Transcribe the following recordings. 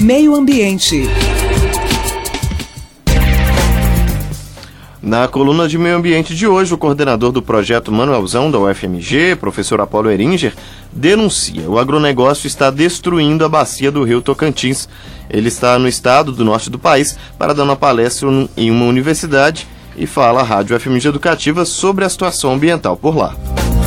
Meio Ambiente. Na coluna de Meio Ambiente de hoje, o coordenador do projeto Manuelzão da UFMG, professor Apolo Eringer, denuncia: o agronegócio está destruindo a bacia do rio Tocantins. Ele está no estado do norte do país para dar uma palestra em uma universidade e fala à Rádio UFMG Educativa sobre a situação ambiental por lá.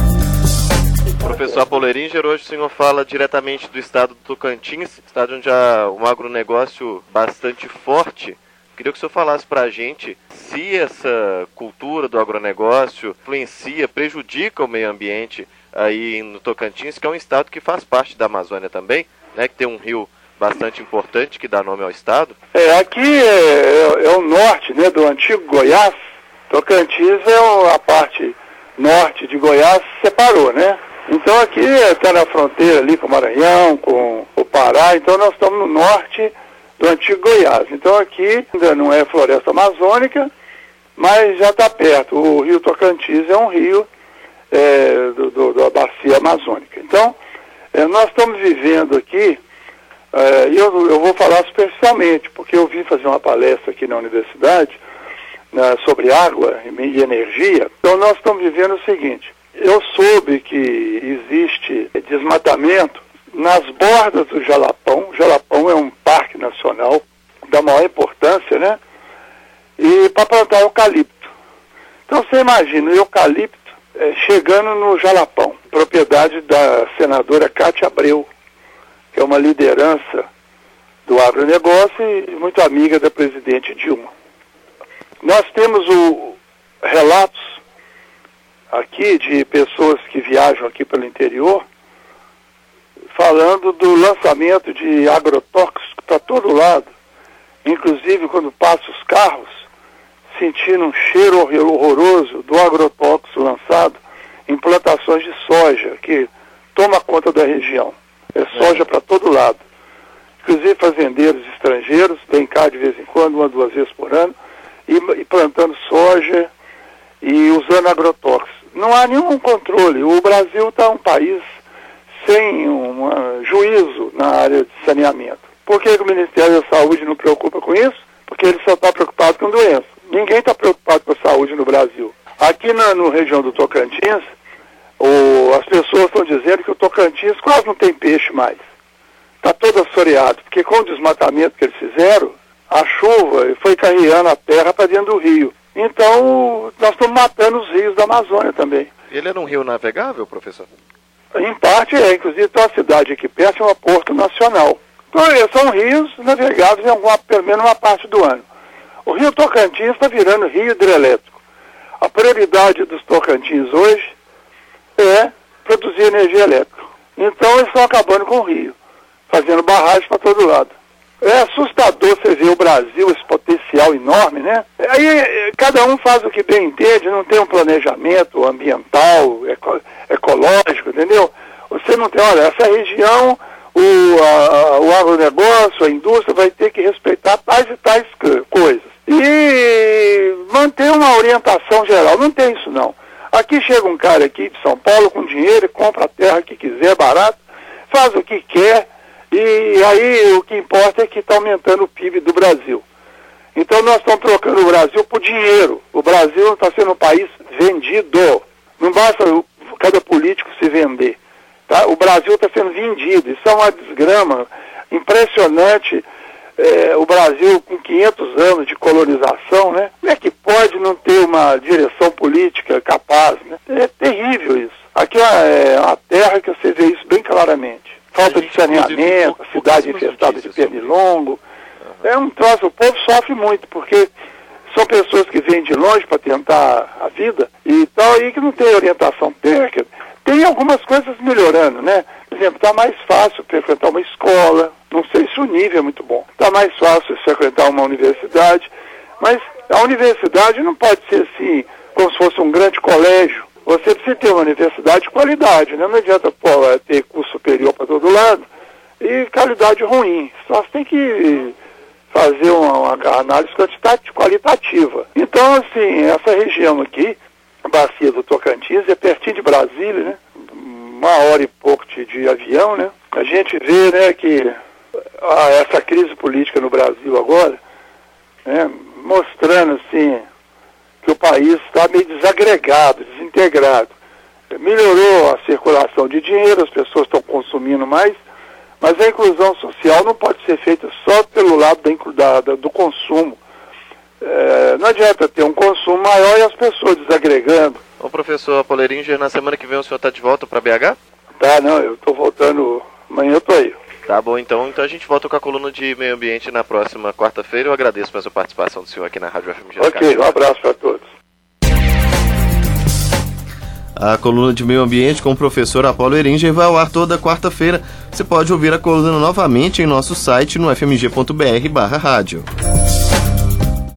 Professor Apolo Eringer, hoje o senhor fala diretamente do estado do Tocantins, estado onde há um agronegócio bastante forte. Queria que o senhor falasse para a gente se essa cultura do agronegócio influencia, prejudica o meio ambiente aí no Tocantins, que é um estado que faz parte da Amazônia também, né, que tem um rio bastante importante que dá nome ao estado. Aqui é o norte, né, do antigo Goiás. Tocantins é a parte norte de Goiás, separou, né? Então aqui está na fronteira ali com o Maranhão, com o Pará, então nós estamos no norte do antigo Goiás. Então aqui ainda não é floresta amazônica, mas já está perto. O rio Tocantins é um rio da bacia amazônica. Então, nós estamos vivendo aqui, e eu vou falar superficialmente, porque eu vim fazer uma palestra aqui na universidade sobre água e energia. Então nós estamos vivendo o seguinte: eu soube que existe desmatamento nas bordas do Jalapão. O Jalapão é um parque nacional da maior importância, né? E para plantar eucalipto. Então você imagina o eucalipto chegando no Jalapão, propriedade da senadora Cátia Abreu, que é uma liderança do agronegócio e muito amiga da presidente Dilma. Nós temos relatos aqui de pessoas que viajam aqui pelo interior, falando do lançamento de agrotóxico para todo lado, inclusive quando passam os carros, sentindo um cheiro horroroso do agrotóxico lançado em plantações de soja, que toma conta da região. É soja para todo lado. Inclusive fazendeiros estrangeiros vêm cá de vez em quando, 1 ou 2 vezes por ano, e plantando soja e usando agrotóxicos. Não há nenhum controle. O Brasil está um país sem juízo na área de saneamento. Por que o Ministério da Saúde não preocupa com isso? Porque ele só está preocupado com doença. Ninguém está preocupado com a saúde no Brasil. Aqui na região do Tocantins, as pessoas estão dizendo que o Tocantins quase não tem peixe mais. Está todo assoreado, porque com o desmatamento que eles fizeram, a chuva foi carregando a terra para dentro do rio. Então, nós estamos matando os rios da Amazônia também. Ele era um rio navegável, professor? Em parte inclusive tem uma cidade aqui perto, chama Porto Nacional. Então, são rios navegáveis pelo menos uma parte do ano. O rio Tocantins está virando rio hidrelétrico. A prioridade dos Tocantins hoje é produzir energia elétrica. Então, eles estão acabando com o rio, fazendo barragem para todo lado. É assustador você ver o Brasil, esse potencial enorme, né? Aí cada um faz o que bem entende, não tem um planejamento ambiental, ecológico, entendeu? Você não tem, olha, essa região, o agronegócio, a indústria vai ter que respeitar tais e tais coisas. E manter uma orientação geral. Não tem isso não. Aqui chega um cara aqui de São Paulo com dinheiro, compra a terra que quiser, barato, faz o que quer. E aí o que importa é que está aumentando o PIB do Brasil. Então nós estamos trocando o Brasil por dinheiro. O Brasil está sendo um país vendido. Não basta cada político se vender. Tá? O Brasil está sendo vendido. Isso é uma desgrama impressionante. O Brasil com 500 anos de colonização, né? Como é que pode não ter uma direção política capaz, né? É terrível isso. Aqui é uma terra que você vê isso bem claramente. Falta de saneamento, a cidade infestada de pernilongo. É um troço, o povo sofre muito, porque são pessoas que vêm de longe para tentar a vida e tal, e que não tem orientação técnica. Tem algumas coisas melhorando, né? Por exemplo, está mais fácil frequentar uma escola, não sei se o nível é muito bom. Está mais fácil frequentar uma universidade, mas a universidade não pode ser assim, como se fosse um grande colégio. Você precisa ter uma universidade de qualidade, né? Não adianta ter curso superior para todo lado e qualidade ruim. Só você tem que fazer uma análise qualitativa. Então, assim, essa região aqui, a bacia do Tocantins, é pertinho de Brasília, né? 1 hora e pouco de avião, né? A gente vê, né, que essa crise política no Brasil agora, né, mostrando assim que o país está meio desagregado, desintegrado. Melhorou a circulação de dinheiro, as pessoas estão consumindo mais, mas a inclusão social não pode ser feita só pelo lado do consumo. Não adianta ter um consumo maior e as pessoas desagregando. Ô professor Paulo Eringer, na semana que vem o senhor está de volta para BH? Tá, não, eu estou voltando, amanhã eu estou aí. Tá bom, então a gente volta com a coluna de meio ambiente na próxima quarta-feira. Eu agradeço pela sua participação do senhor aqui na Rádio FMG. Ok, um abraço para todos. A coluna de meio ambiente com o professor Paulo Eringer vai ao ar toda quarta-feira. Você pode ouvir a coluna novamente em nosso site no fmg.br/rádio.